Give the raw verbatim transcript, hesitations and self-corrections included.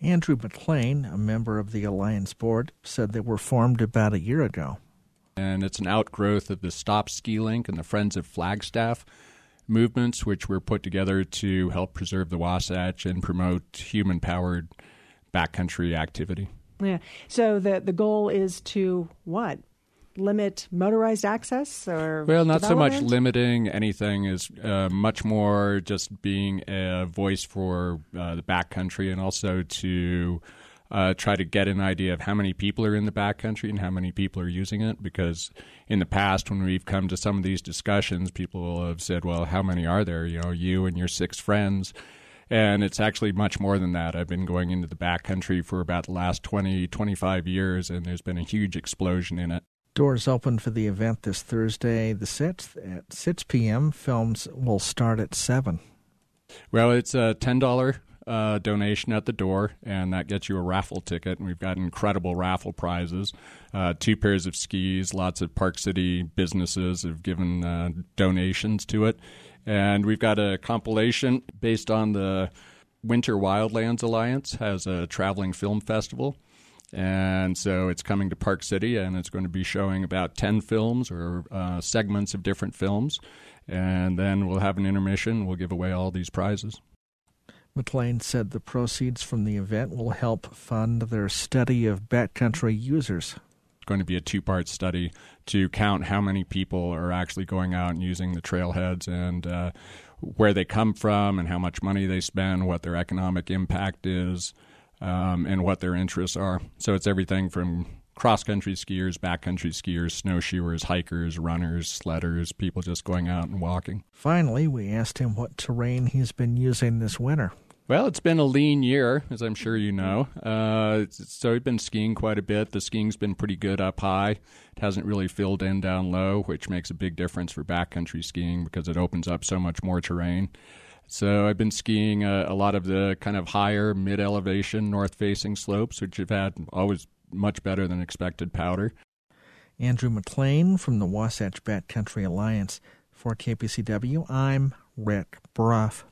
Andrew McLean, a member of the Alliance board, said they were formed about a year ago. And it's an outgrowth of the Stop Ski Link and the Friends of Flagstaff movements, which were put together to help preserve the Wasatch and promote human-powered backcountry activity. Yeah. So the the goal is to what? Limit motorized access or Well, not so much development? limiting anything, is uh, much more just being a voice for uh, the backcountry, and also to uh, try to get an idea of how many people are in the backcountry and how many people are using it. Because in the past, when we've come to some of these discussions, people have said, well, how many are there? You know, you and your six friends. And it's actually much more than that. I've been going into the backcountry for about the last twenty, twenty-five years, and there's been a huge explosion in it. Doors open for the event this Thursday, the sixth, at six p.m. Films will start at seven. Well, it's a ten dollars uh, donation at the door, and that gets you a raffle ticket. And we've got incredible raffle prizes, uh, two pairs of skis. Lots of Park City businesses have given uh, donations to it. And we've got a compilation based on the Winter Wildlands Alliance, has a traveling film festival. And so it's coming to Park City, and it's going to be showing about ten films or uh, segments of different films. And then we'll have an intermission. We'll give away all these prizes. McLean said the proceeds from the event will help fund their study of backcountry users. It's going to be a two-part study to count how many people are actually going out and using the trailheads, and uh, where they come from and how much money they spend, what their economic impact is, Um, and what their interests are. So it's everything from cross-country skiers, backcountry skiers, snowshoers, hikers, runners, sledders, people just going out and walking. Finally, we asked him what terrain he's been using this winter. Well, it's been a lean year, as I'm sure you know. Uh, so we've been skiing quite a bit. The skiing's been pretty good up high. It hasn't really filled in down low, which makes a big difference for backcountry skiing because it opens up so much more terrain. So I've been skiing a, a lot of the kind of higher mid-elevation north-facing slopes, which have had always much better than expected powder. Andrew McLean from the Wasatch Backcountry Alliance. For K P C W, I'm Rick Bruff.